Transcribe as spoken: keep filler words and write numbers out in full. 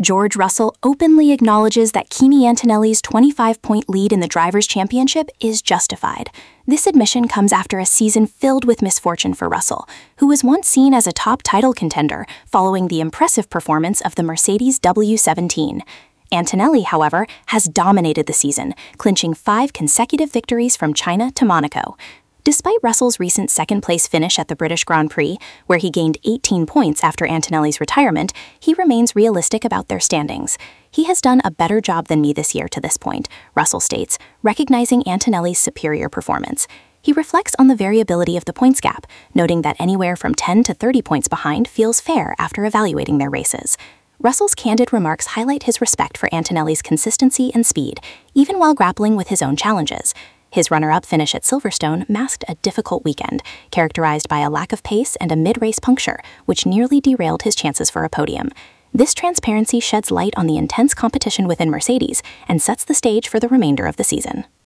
George Russell openly acknowledges that Kimi Antonelli's twenty-five point lead in the Drivers' Championship is justified. This admission comes after a season filled with misfortune for Russell, who was once seen as a top title contender following the impressive performance of the Mercedes W seventeen. Antonelli, however, has dominated the season, clinching five consecutive victories from China to Monaco. Despite Russell's recent second-place finish at the British Grand Prix, where he gained eighteen points after Antonelli's retirement, he remains realistic about their standings. He has done a better job than me this year to this point, Russell states, recognizing Antonelli's superior performance. He reflects on the variability of the points gap, noting that anywhere from ten to thirty points behind feels fair after evaluating their races. Russell's candid remarks highlight his respect for Antonelli's consistency and speed, even while grappling with his own challenges. His runner-up finish at Silverstone masked a difficult weekend, characterized by a lack of pace and a mid-race puncture, which nearly derailed his chances for a podium. This transparency sheds light on the intense competition within Mercedes and sets the stage for the remainder of the season.